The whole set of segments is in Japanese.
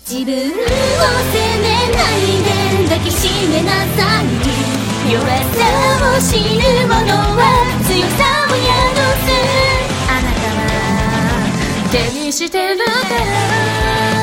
自分を責めないで抱きしめなさい。弱さを知る者は強さを宿す。あなたは手にしてるから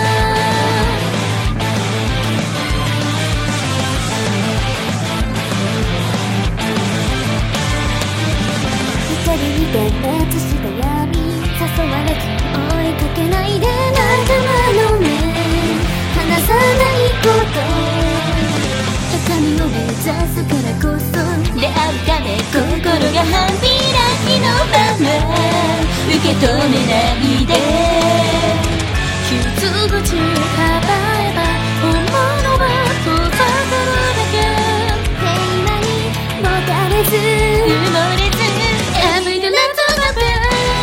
光に点滅した闇、誘われず追いかけないで仲間の目離さないこと。高みを目指すからこそ出会うため心が半開きのまま受け止めないで。傷口かばえば本物は遠ざかるだけ。平和にもたれず埋もれずEvery day let's love it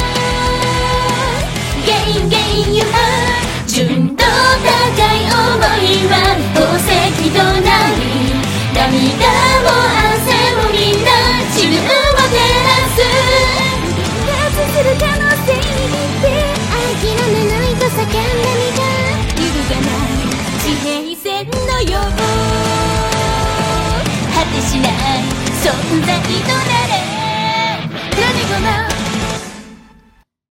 Gain gain you are 純度高い想いは宝石となり、涙も汗もみんな自分を照らす。復活する可能性に諦めないと叫んでみた。揺るがない地平線のよう果てしない存在となる